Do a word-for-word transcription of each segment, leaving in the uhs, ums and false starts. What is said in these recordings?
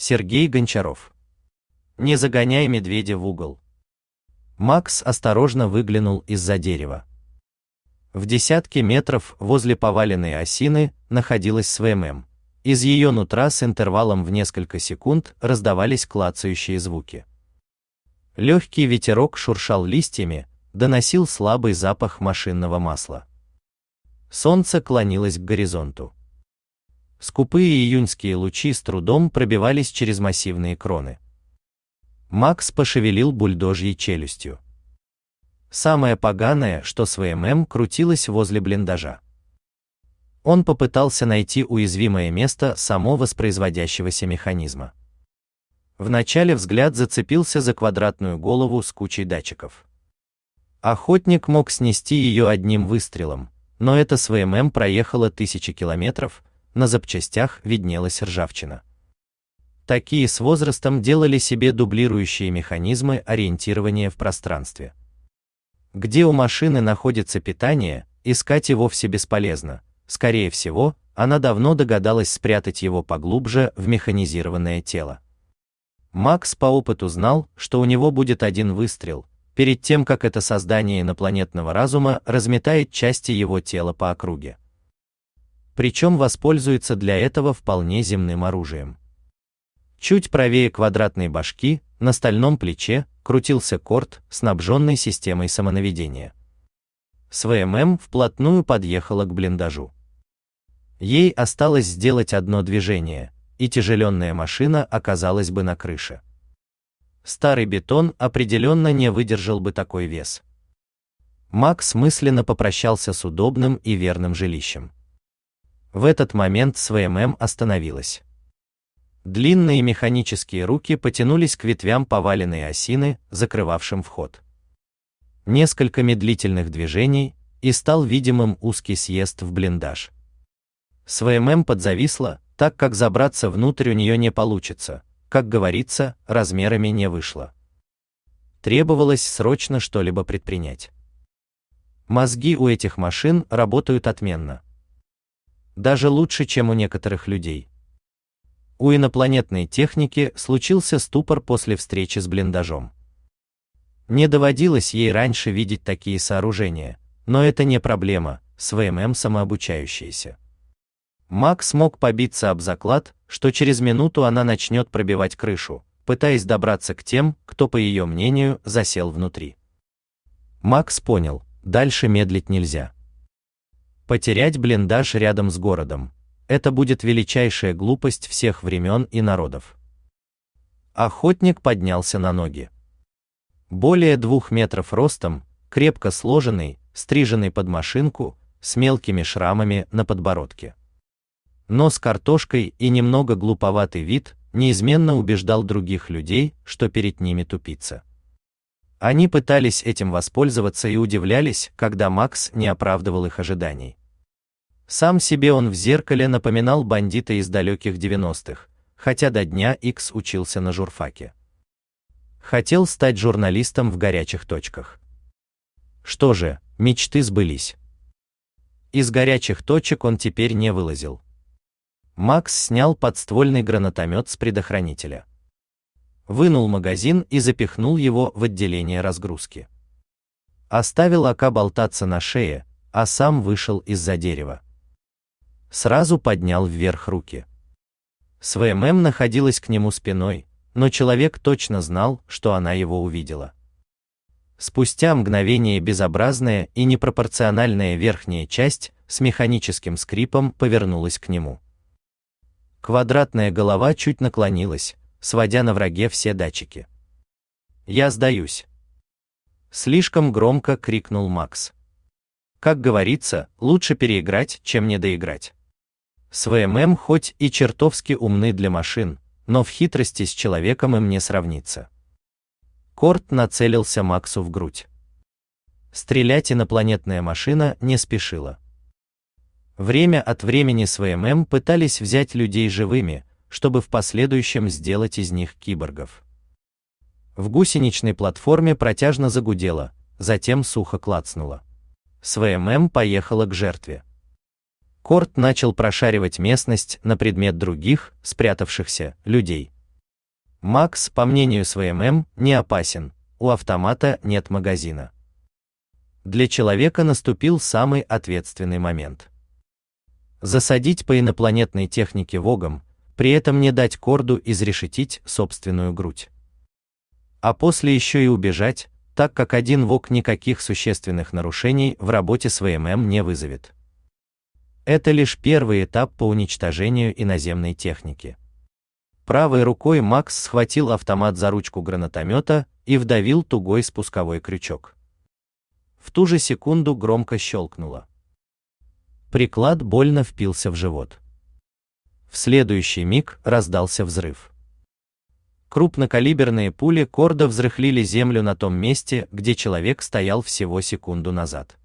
Сергей Гончаров. Не загоняй медведя в угол. Макс осторожно выглянул из-за дерева. В десятке метров возле поваленной осины находилась СВМ. Из ее нутра с интервалом в несколько секунд раздавались клацающие звуки. Легкий ветерок шуршал листьями, доносил слабый запах машинного масла. Солнце клонилось к горизонту. Скупые июньские лучи с трудом пробивались через массивные кроны. Макс пошевелил бульдожьей челюстью. Самое поганое, что СВМ крутилась возле блиндажа. Он попытался найти уязвимое место самовоспроизводящегося механизма. Вначале взгляд зацепился за квадратную голову с кучей датчиков. Охотник мог снести ее одним выстрелом, но эта СВМ проехала тысячи километров, на запчастях виднелась ржавчина. Такие с возрастом делали себе дублирующие механизмы ориентирования в пространстве. Где у машины находится питание, искать и вовсе бесполезно. Скорее всего, она давно догадалась спрятать его поглубже в механизированное тело. Макс по опыту знал, что у него будет один выстрел, перед тем, как это создание инопланетного разума разметает части его тела по округе. Причем воспользуется для этого вполне земным оружием. Чуть правее квадратной башки, на стальном плече, крутился корт, снабженный системой самонаведения. СВМ вплотную подъехала к блиндажу. Ей осталось сделать одно движение, и тяжеленная машина оказалась бы на крыше. Старый бетон определенно не выдержал бы такой вес. Макс мысленно попрощался с удобным и верным жилищем. В этот момент СВМ остановилась. Длинные механические руки потянулись к ветвям поваленной осины, закрывавшим вход. Несколько медлительных движений, и стал видимым узкий съезд в блиндаж. СВМ подзависла, так как забраться внутрь у нее не получится, как говорится, размерами не вышло. Требовалось срочно что-либо предпринять. Мозги у этих машин работают отменно. Даже лучше, чем у некоторых людей. У инопланетной техники случился ступор после встречи с блиндажом. Не доводилось ей раньше видеть такие сооружения, но это не проблема, СВМ самообучающаяся. Макс мог побиться об заклад, что через минуту она начнет пробивать крышу, пытаясь добраться к тем, кто, по ее мнению, засел внутри. Макс понял, дальше медлить нельзя. Потерять блиндаж рядом с городом — это будет величайшая глупость всех времен и народов. Охотник поднялся на ноги. Более двух метров ростом, крепко сложенный, стриженный под машинку, с мелкими шрамами на подбородке. Нос картошкой и немного глуповатый вид неизменно убеждал других людей, что перед ними тупица. Они пытались этим воспользоваться и удивлялись, когда Макс не оправдывал их ожиданий. Сам себе он в зеркале напоминал бандита из далеких девяностых, хотя до дня Икс учился на журфаке. Хотел стать журналистом в горячих точках. Что же, мечты сбылись. Из горячих точек он теперь не вылазил. Макс снял подствольный гранатомет с предохранителя. Вынул магазин и запихнул его в отделение разгрузки. Оставил АК болтаться на шее, а сам вышел из-за дерева. Сразу поднял вверх руки. СВМ находилась к нему спиной, но человек точно знал, что она его увидела. Спустя мгновение безобразная и непропорциональная верхняя часть с механическим скрипом повернулась к нему. Квадратная голова чуть наклонилась, сводя на враге все датчики. «Я сдаюсь!» Слишком громко крикнул Макс. Как говорится, лучше переиграть, чем недоиграть. СВМ хоть и чертовски умны для машин, но в хитрости с человеком им не сравнится. Корт нацелился Максу в грудь. Стрелять инопланетная машина не спешила. Время от времени СВМ пытались взять людей живыми, чтобы в последующем сделать из них киборгов. В гусеничной платформе протяжно загудело, затем сухо клацнуло. СВМ поехала к жертве. Корт начал прошаривать местность на предмет других, спрятавшихся, людей. Макс, по мнению СВМ, не опасен, у автомата нет магазина. Для человека наступил самый ответственный момент. Засадить по инопланетной технике вогом, при этом не дать Корду изрешетить собственную грудь. А после еще и убежать, так как один вог никаких существенных нарушений в работе СВМ не вызовет. Это лишь первый этап по уничтожению иноземной техники. Правой рукой Макс схватил автомат за ручку гранатомета и вдавил тугой спусковой крючок. В ту же секунду громко щелкнуло. Приклад больно впился в живот. В следующий миг раздался взрыв. Крупнокалиберные пули Корда взрыхлили землю на том месте, где человек стоял всего секунду назад.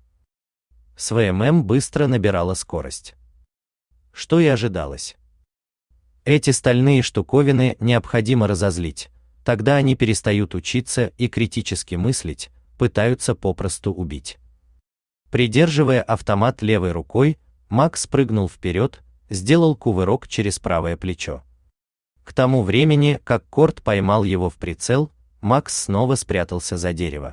СВМ быстро набирала скорость. Что и ожидалось. Эти стальные штуковины необходимо разозлить, тогда они перестают учиться и критически мыслить, пытаются попросту убить. Придерживая автомат левой рукой, Макс прыгнул вперед, сделал кувырок через правое плечо. К тому времени, как Корд поймал его в прицел, Макс снова спрятался за дерево.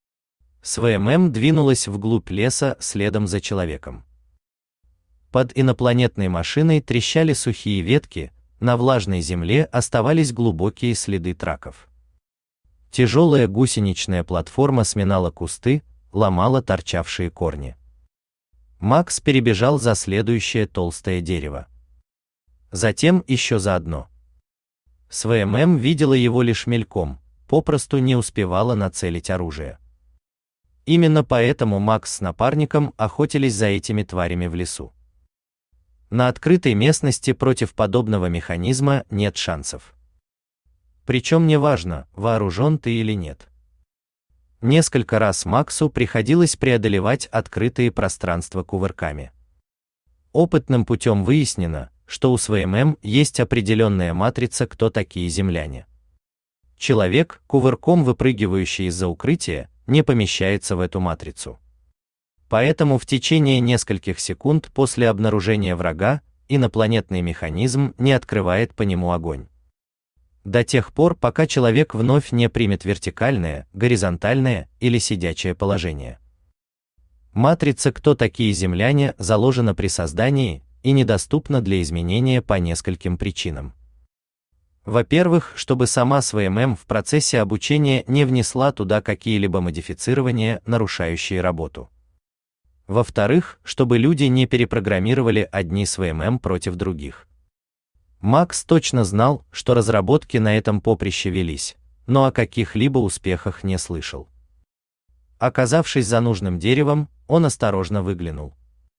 СВМ двинулась вглубь леса следом за человеком. Под инопланетной машиной трещали сухие ветки, на влажной земле оставались глубокие следы траков. Тяжелая гусеничная платформа сминала кусты, ломала торчавшие корни. Макс перебежал за следующее толстое дерево. Затем еще за одно. СВМ видела его лишь мельком, попросту не успевала нацелить оружие. Именно поэтому Макс с напарником охотились за этими тварями в лесу. На открытой местности против подобного механизма нет шансов. Причем неважно, вооружен ты или нет. Несколько раз Максу приходилось преодолевать открытые пространства кувырками. Опытным путем выяснено, что у СВМ есть определенная матрица, кто такие земляне. Человек, кувырком выпрыгивающий из-за укрытия, не помещается в эту матрицу. Поэтому в течение нескольких секунд после обнаружения врага инопланетный механизм не открывает по нему огонь. До тех пор, пока человек вновь не примет вертикальное, горизонтальное или сидячее положение. Матрица «Кто такие земляне» заложена при создании и недоступна для изменения по нескольким причинам. Во-первых, чтобы сама СВМ в процессе обучения не внесла туда какие-либо модифицирования, нарушающие работу. Во-вторых, чтобы люди не перепрограммировали одни СВМ против других. Макс точно знал, что разработки на этом поприще велись, но о каких-либо успехах не слышал. Оказавшись за нужным деревом, он осторожно выглянул.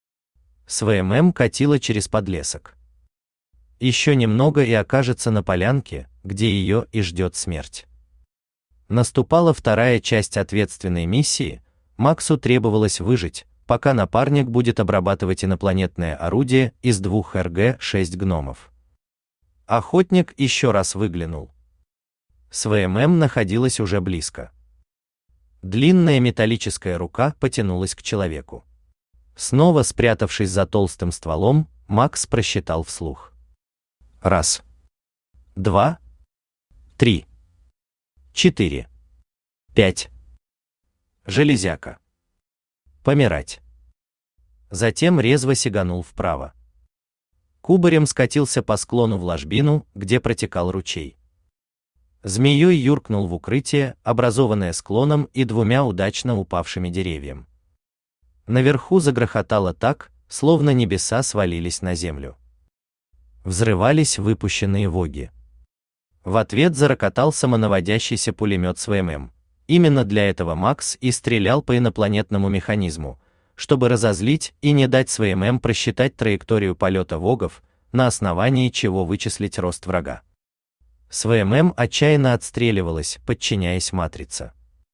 СВМ катила через подлесок. Еще немного и окажется на полянке, где ее и ждет смерть. Наступала вторая часть ответственной миссии, Максу требовалось выжить, пока напарник будет обрабатывать инопланетное орудие из двух эр гэ шесть гномов. Охотник еще раз выглянул. СВМ находилась уже близко. Длинная металлическая рука потянулась к человеку. Снова спрятавшись за толстым стволом, Макс просчитал вслух. Раз. Два. Три. Четыре. Пять. Железяка. Помирать. Затем резво сиганул вправо. Кубарем скатился по склону в ложбину, где протекал ручей. Змеей юркнул в укрытие, образованное склоном и двумя удачно упавшими деревьями. Наверху загрохотало так, словно небеса свалились на землю. Взрывались выпущенные воги. В ответ зарокотал самонаводящийся пулемет СВМ. Именно для этого Макс и стрелял по инопланетному механизму, чтобы разозлить и не дать СВМ просчитать траекторию полета вогов, на основании чего вычислить рост врага. СВМ отчаянно отстреливалась, подчиняясь матрице.